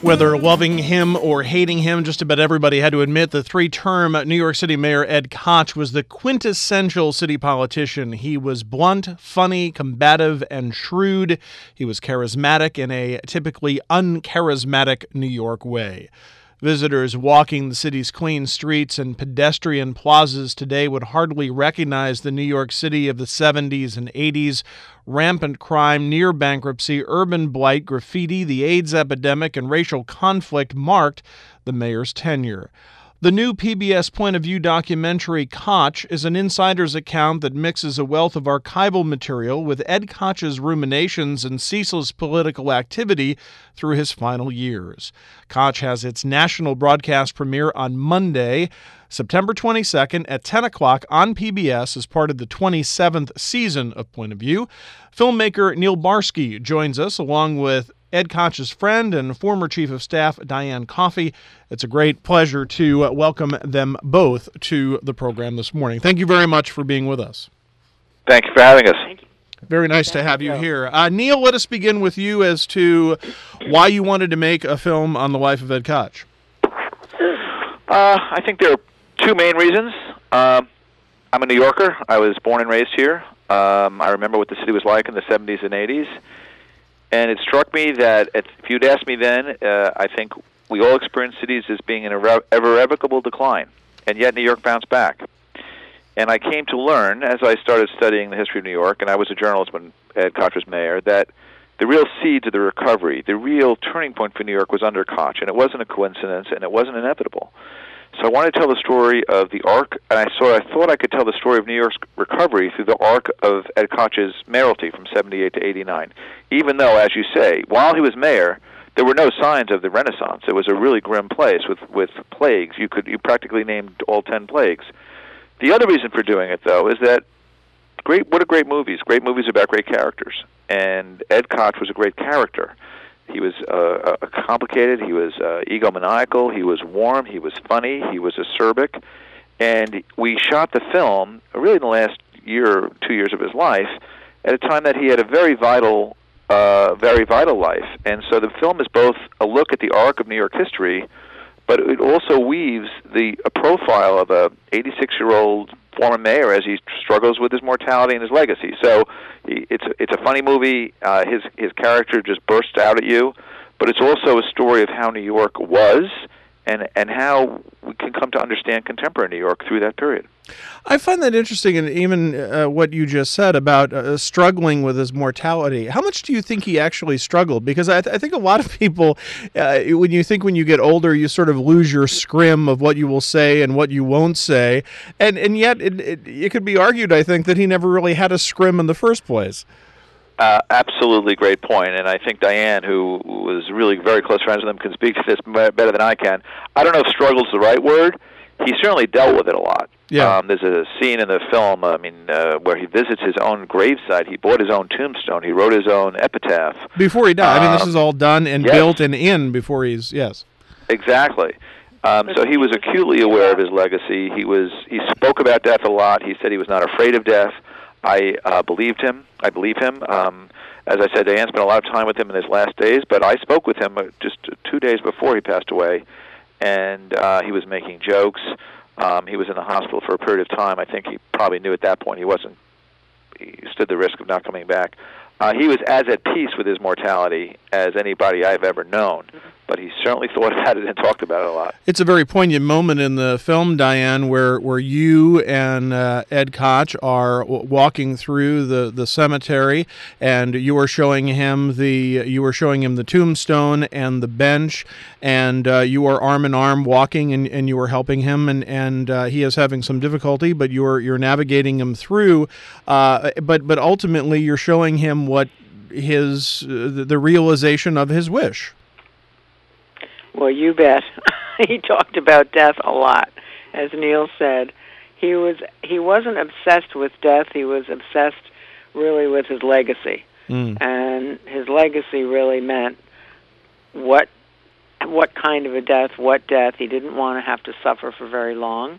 Whether loving him or hating him, just about everybody had to admit the three-term New York City Mayor Ed Koch was the quintessential city politician. He was blunt, funny, combative, and shrewd. He was charismatic in a typically uncharismatic New York way. Visitors walking the city's clean streets and pedestrian plazas today would hardly recognize the New York City of the 70s and 80s. Rampant crime, near bankruptcy, urban blight, graffiti, the AIDS epidemic, and racial conflict marked the mayor's tenure. The new PBS Point of View documentary, Koch, is an insider's account that mixes a wealth of archival material with Ed Koch's ruminations and ceaseless political activity through his final years. Koch has its national broadcast premiere on Monday, September 22nd at 10 o'clock on PBS as part of the 27th season of Point of View. Filmmaker Neil Barsky joins us along with Ed Koch's friend and former Chief of Staff Diane Coffey. It's a great pleasure to welcome them both to the program this morning. Thank you very much for being with us. Thank you for having us. Thank you. Very nice to have you here. Neil, let us begin with you as to why you wanted to make a film on the life of Ed Koch. I think there are two main reasons. I'm a New Yorker. I was born and raised here. I remember what the city was like in the 70s and 80s. And it struck me that if you'd asked me then, I think we all experienced cities as being in an irrevocable decline, and yet New York bounced back. And I came to learn, as I started studying the history of New York, and I was a journalist when Ed Koch was mayor, that the real seeds of the recovery, the real turning point for New York was under Koch, and it wasn't a coincidence, and it wasn't inevitable. So I wanted to tell the story of the arc, and I thought I could tell the story of New York's recovery through the arc of Ed Koch's mayoralty from 78 to 89. Even though, as you say, while he was mayor, there were no signs of the Renaissance. It was a really grim place with plagues. You practically named all 10 plagues. The other reason for doing it, though, is that what are great movies about great characters. And Ed Koch was a great character. He was complicated, he was egomaniacal, he was warm, he was funny, he was acerbic. And we shot the film, really in the last year or 2 years of his life, at a time that he had a very vital life. And so the film is both a look at the arc of New York history, but it also weaves a profile of a 86-year-old former mayor as he struggles with his mortality and his legacy. So it's a funny movie. His character just bursts out at you, but it's also a story of how New York was and how we can come to understand contemporary New York through that period. I find that interesting, and even what you just said about struggling with his mortality. How much do you think he actually struggled? Because I think a lot of people, when you get older, you sort of lose your scrim of what you will say and what you won't say, and yet it could be argued, I think, that he never really had a scrim in the first place. Absolutely great point, and I think Diane, who was really very close friends with him, can speak to this better than I can. I don't know if struggle is the right word. He certainly dealt with it a lot. Yeah. There's a scene in the film, where he visits his own gravesite. He bought his own tombstone. He wrote his own epitaph. Before he died. This is all done and built and in before he's, yes. Exactly. So he was acutely aware of his legacy. He spoke about death a lot. He said he was not afraid of death. I believe him. As I said, Diane spent a lot of time with him in his last days, but I spoke with him just 2 days before he passed away, and he was making jokes. He was in the hospital for a period of time. I think he probably knew at that point he stood the risk of not coming back. He was as at peace with his mortality as anybody I've ever known, but he certainly thought about it and talked about it a lot. It's a very poignant moment in the film, Diane, where you and Ed Koch are walking through the cemetery, and you are showing him the tombstone and the bench, and you are arm in arm walking, and you are helping him, and he is having some difficulty, but you're navigating him through. But ultimately, you're showing him what the realization of his wish. Well, you bet. He talked about death a lot. As Neil said, he wasn't obsessed with death. He was obsessed really with his legacy. And his legacy really meant what kind of a death, what death. He didn't want to have to suffer for very long.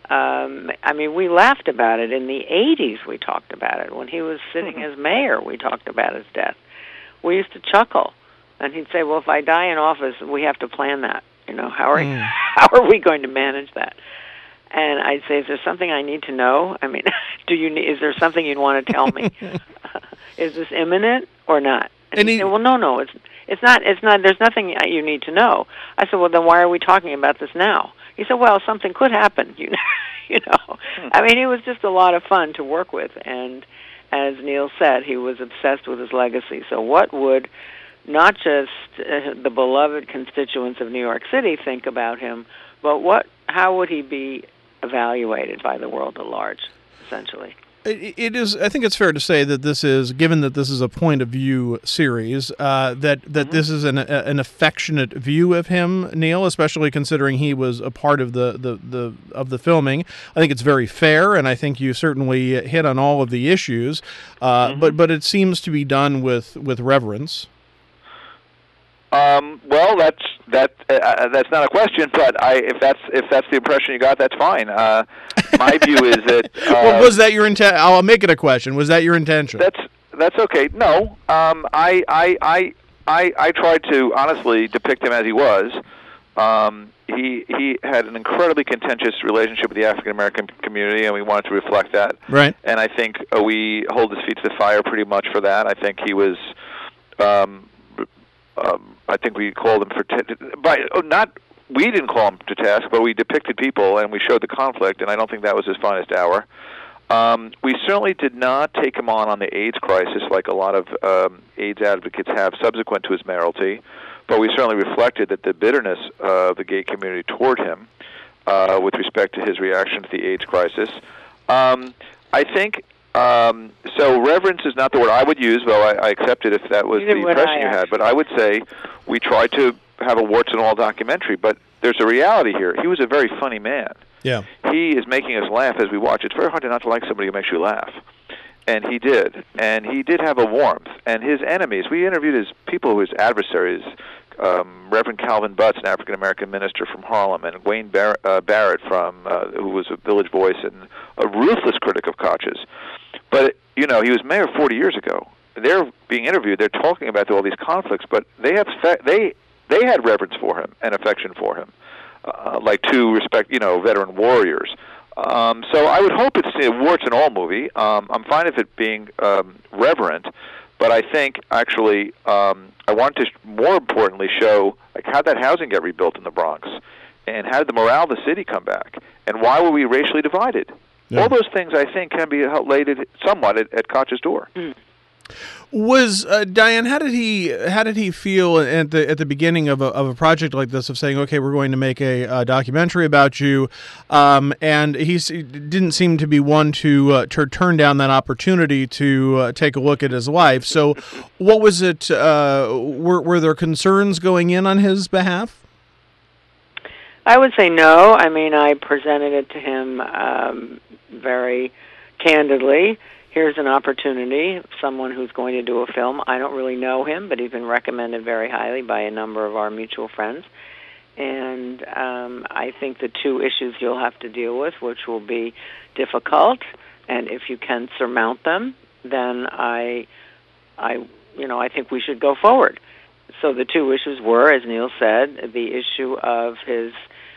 We laughed about it. In the 80s, we talked about it. When he was sitting as mayor, we talked about his death. We used to chuckle And he'd say, well, if I die in office, we have to plan that. How are we going to manage that? And I'd say, is there something I need to know? I mean, is there something you'd want to tell me? Is this imminent or not? And he'd say, well, no, it's not, there's nothing you need to know. I said, well, then why are we talking about this now? He said, well, something could happen, I mean, he was just a lot of fun to work with, and as Neil said, he was obsessed with his legacy. So what would not just the beloved constituents of New York City think about him, but how would he be evaluated by the world at large, essentially? It is. I think it's fair to say that this is, given that this is a point of view series, that this is an affectionate view of him, Neil, especially considering he was a part of the filming. I think it's very fair, and I think you certainly hit on all of the issues. But it seems to be done with reverence. Well, that's not a question, but if that's the impression you got, that's fine. My view is that. Well, was that your intent? I'll make it a question. Was that your intention? That's okay. No, I tried to honestly depict him as he was. He had an incredibly contentious relationship with the African American community, and we wanted to reflect that. Right. And I think we hold his feet to the fire pretty much for that. I think he was. I think we called him we didn't call him to task, but we depicted people and we showed the conflict, and I don't think that was his finest hour. We certainly did not take him on the AIDS crisis like a lot of AIDS advocates have subsequent to his mayoralty, but we certainly reflected that the bitterness of the gay community toward him with respect to his reaction to the AIDS crisis. I think so reverence is not the word I would use, though I accept it if that was the impression you had. But I would say we tried to have a warts and all documentary, but there's a reality here. He was a very funny man. Yeah. He is making us laugh as we watch. It's very hard to not to like somebody who makes you laugh. And he did. And he did have a warmth. And his enemies, we interviewed his adversaries, Reverend Calvin Butts, an African-American minister from Harlem, and Wayne Barrett, who was a Village Voice and a ruthless critic of Koch's. But, he was mayor 40 years ago. They're being interviewed. They're talking about all these conflicts, but they had reverence for him and affection for him, like two veteran warriors. So I would hope it's a warts and all movie. I'm fine with it being reverent, but I think actually I want to more importantly show how that housing got rebuilt in the Bronx, and how did the morale of the city come back, and why were we racially divided? Yeah. All those things I think can be laid somewhat at Koch's door. Mm. Was Diane? How did he feel at the beginning of a project like this, of saying, "Okay, we're going to make a documentary about you," and he didn't seem to be one to turn down that opportunity to take a look at his life. So, what was it? Were there concerns going in on his behalf? I would say no. I mean, I presented it to him very candidly. Here's an opportunity, someone who's going to do a film. I don't really know him, but he's been recommended very highly by a number of our mutual friends. And I think the two issues you'll have to deal with, which will be difficult, and if you can surmount them, then I think we should go forward. So the two issues were, as Neil said, the issue of his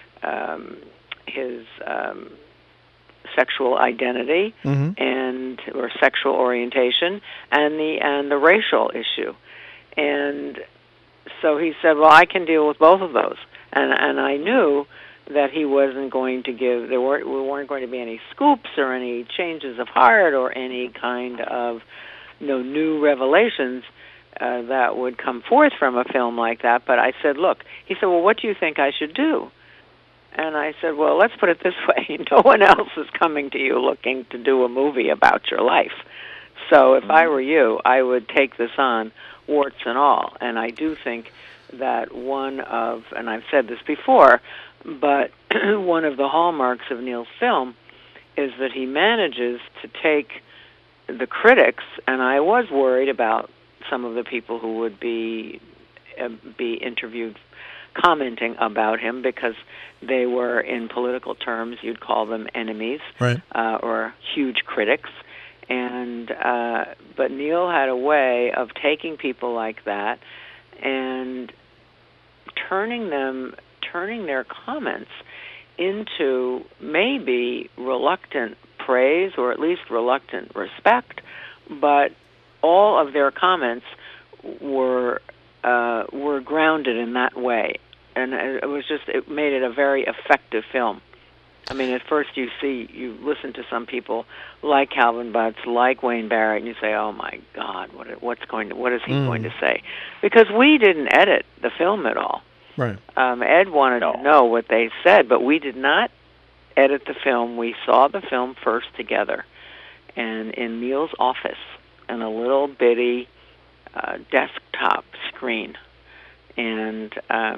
sexual identity or sexual orientation, and the racial issue. And so he said, well, I can deal with both of those. And I knew that he wasn't going to give, we weren't going to be any scoops or any changes of heart or any kind of new revelations that would come forth from a film like that. But I said, look, he said, well, what do you think I should do? And I said, well, let's put it this way. No one else is coming to you looking to do a movie about your life. So if I were you, I would take this on, warts and all. And I do think that and I've said this before, but one of the hallmarks of Neil's film is that he manages to take the critics, and I was worried about some of the people who would be interviewed commenting about him, because they were, in political terms, you'd call them enemies, right, or huge critics. And but Neil had a way of taking people like that and turning their comments into maybe reluctant praise or at least reluctant respect, but all of their comments were grounded in that way, and it made it a very effective film. I mean, at first you listen to some people like Calvin Butts, like Wayne Barrett, and you say, "Oh my God, what is he going to say?" Because we didn't edit the film at all. Right. Ed wanted to know what they said, but we did not edit the film. We saw the film first together, and in Neil's office, in a little bitty desktop screen, and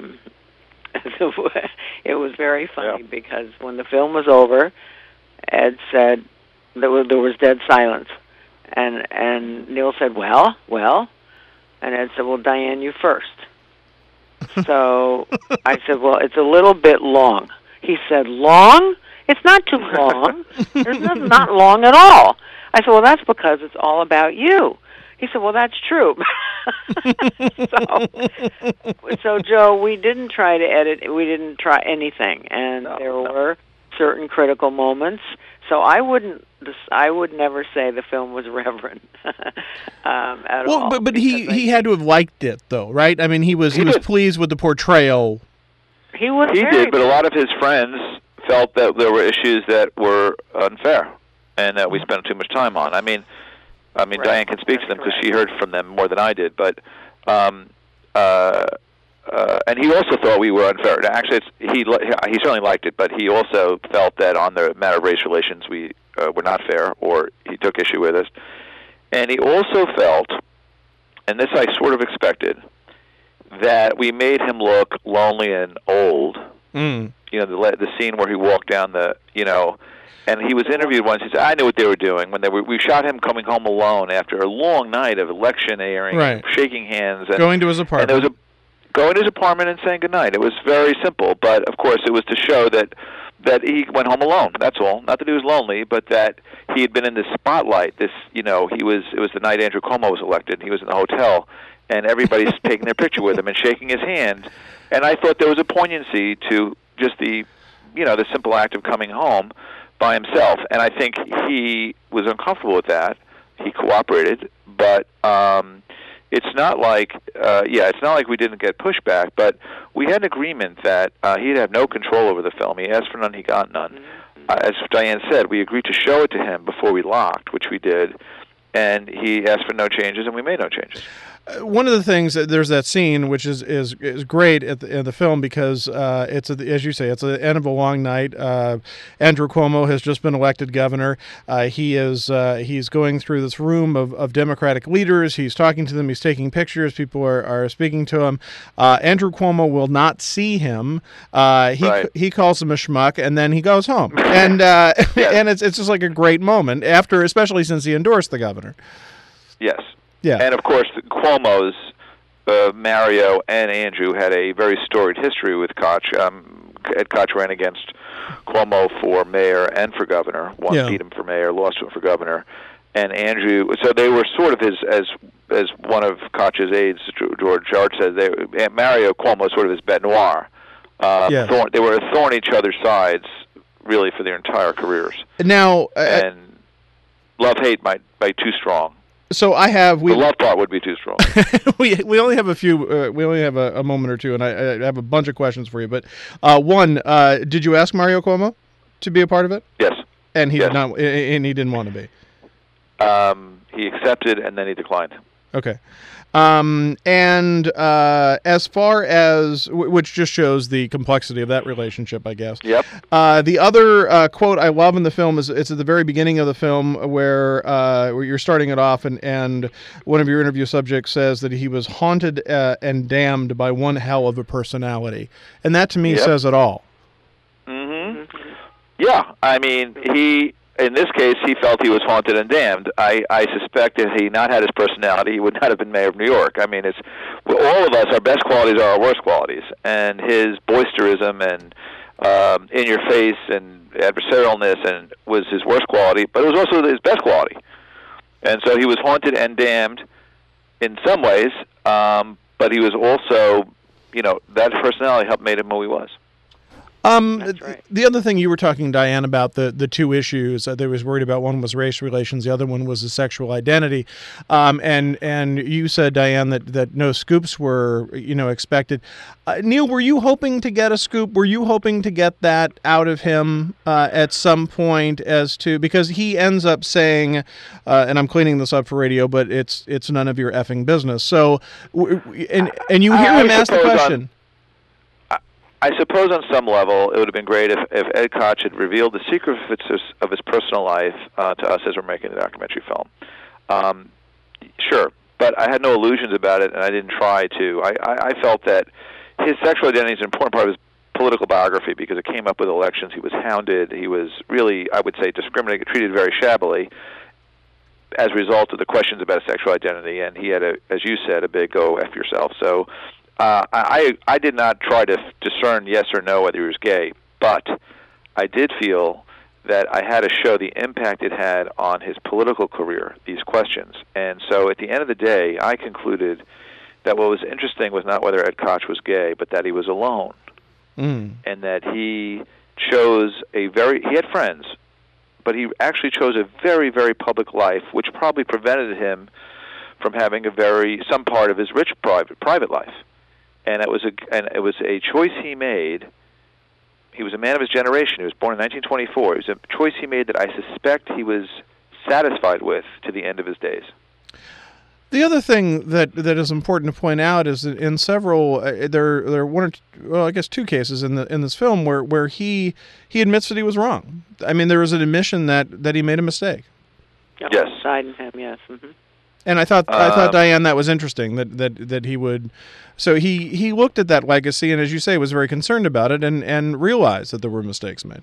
it was very funny because when the film was over, Ed said there was dead silence, and Neil said, "Well," and Ed said, "Well, Diane, you first." So I said, "Well, it's a little bit long." He said, "Long? It's not too long. It's not long at all." I said, "Well, that's because it's all about you." He said, "Well, that's true." So Joe, we didn't try to edit. We didn't try anything, and there were certain critical moments. So I would never say the film was reverent at all. Well, but he had to have liked it, though, right? I mean, he was pleased with the portrayal. He did, but a lot of his friends felt that there were issues that were unfair and that we spent too much time on. I mean, right. Diane can speak to them because she heard from them more than I did, but and he also thought we were unfair. Actually, he certainly liked it, but he also felt that on the matter of race relations we were not fair, or he took issue with us. And he also felt, and this I sort of expected, that we made him look lonely and old. You know, the scene where he walked down and he was interviewed once. He said, "I knew what they were doing when we shot him coming home alone after a long night of election airing, right. shaking hands, and going to his apartment. And going to his apartment and saying goodnight. It was very simple, but of course it was to show that he went home alone. That's all. Not that he was lonely, but that he had been in this spotlight. It was the night Andrew Cuomo was elected. He was in the hotel, and everybody's taking their picture with him and shaking his hand. And I thought there was a poignancy to just the simple act of coming home by himself. And I think he was uncomfortable with that. He cooperated, but it's not like we didn't get pushback, but we had an agreement that he'd have no control over the film. He asked for none, he got none. As Diane said, we agreed to show it to him before we locked, which we did, and he asked for no changes, and we made no changes. One of the things, there's that scene which is great at the film because as you say, it's the end of a long night. Andrew Cuomo has just been elected governor. He's going through this room of Democratic leaders. He's talking to them. He's taking pictures. People are speaking to him. Andrew Cuomo will not see him. He calls him a schmuck, and then he goes home. And and it's just like a great moment especially since he endorsed the governor. Yes. Yeah. And, of course, Cuomo's, Mario and Andrew had a very storied history with Koch. Ed Koch ran against Cuomo for mayor and for governor. Beat him for mayor, lost to him for governor. And Andrew, so they were sort of as one of Koch's aides, George Hart said, Mario Cuomo sort of his bête noire. They were a thorn each other's sides, really, for their entire careers. Now, and love-hate might be too strong. So the love part would be too strong. we only have a moment or two, and I have a bunch of questions for you. But one, did you ask Mario Cuomo to be a part of it? Yes. And he did not, and he didn't want to be. He accepted, and then he declined. Okay. And as far as, which just shows the complexity of that relationship, I guess. Yep. The other quote I love in the film it's at the very beginning of the film where you're starting it off, and one of your interview subjects says that he was haunted and damned by one hell of a personality, and that to me says it all. Mm-hmm. Yeah, I mean in this case, he felt he was haunted and damned. I suspect if he not had his personality, he would not have been mayor of New York. I mean, all of us, our best qualities are our worst qualities. And his boisterism and in-your-face and adversarialness was his worst quality, but it was also his best quality. And so he was haunted and damned in some ways, but he was also, that personality helped made him who he was. That's right. The other thing you were talking, Diane, about the two issues they was worried about, one was race relations, the other one was the sexual identity, and you said, Diane, that no scoops were expected. Neil, were you hoping to get a scoop? Were you hoping to get that out of him at some point, because he ends up saying, and I'm cleaning this up for radio, but it's none of your effing business. So, and you hear him ask the question. I suppose on some level it would have been great if Ed Koch had revealed the secrets of his personal life to us as we're making the documentary film. Sure, but I had no illusions about it, and I didn't try to. I felt that his sexual identity is an important part of his political biography because it came up with elections. He was hounded. He was really, I would say, discriminated, treated very shabbily as a result of the questions about his sexual identity, and he had, as you said, a big go F yourself. So I did not try to discern yes or no whether he was gay, but I did feel that I had to show the impact it had on his political career, these questions. And so at the end of the day, I concluded that what was interesting was not whether Ed Koch was gay, but that he was alone. And that he chose he had friends, but he actually chose a very, very public life, which probably prevented him from having some part of his rich private life. And it was a choice he made. He was a man of his generation. He was born in 1924. It was a choice he made that I suspect he was satisfied with to the end of his days. The other thing that is important to point out is that in several there are one or two, well, I guess two cases in this film where he admits that he was wrong. I mean, there was an admission that he made a mistake. Yes. Sydenham, yes. Mm-hmm. And I thought Diane, that was interesting that he would. So he looked at that legacy and, as you say, was very concerned about it and realized that there were mistakes made.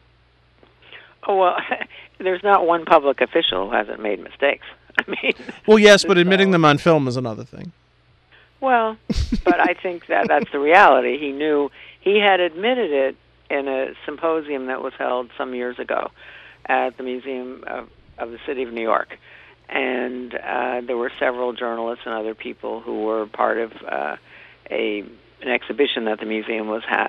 Oh, well, there's not one public official who hasn't made mistakes. I mean, well, yes, but admitting them on film is another thing. Well, but I think that's the reality. He knew he had admitted it in a symposium that was held some years ago at the Museum of the City of New York. And there were several journalists and other people who were part of an exhibition that the museum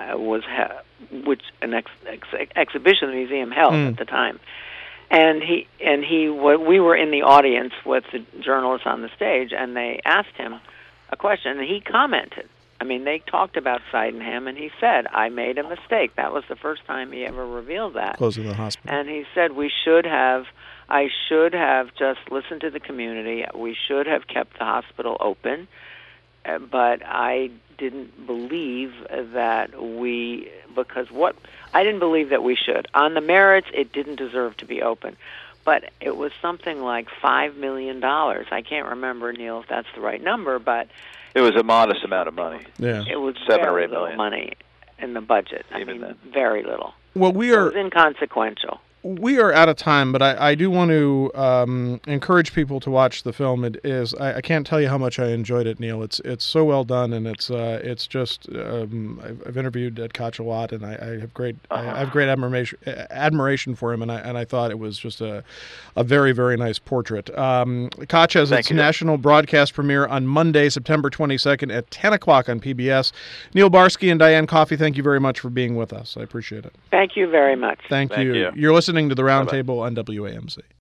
exhibition the museum held at the time. And we were in the audience with the journalists on the stage, and they asked him a question, and he commented. I mean, they talked about Sydenham, and he said, "I made a mistake." That was the first time he ever revealed that. Closing the hospital. And he said, I should have just listened to the community. We should have kept the hospital open, but I didn't believe that I didn't believe that we should. On the merits, it didn't deserve to be open. But it was something like $5 million. I can't remember, Neil, if that's the right number, but it was a modest amount of money. Yeah. It was $7 or very $8 little million money in the budget. Even then. Very little. Well, It was inconsequential. We are out of time, but I do want to encourage people to watch the film. I can't tell you how much I enjoyed it, Neil. It's so well done, and it's just I've interviewed Ed Koch a lot, and I have great admiration for him, and I thought it was just a very, very nice portrait. Koch has its national broadcast premiere on Monday, September 22nd at 10 o'clock on PBS. Neil Barsky and Diane Coffey, thank you very much for being with us. I appreciate it. Thank you very much. Thank you. You. You're listening to the Roundtable on WAMC.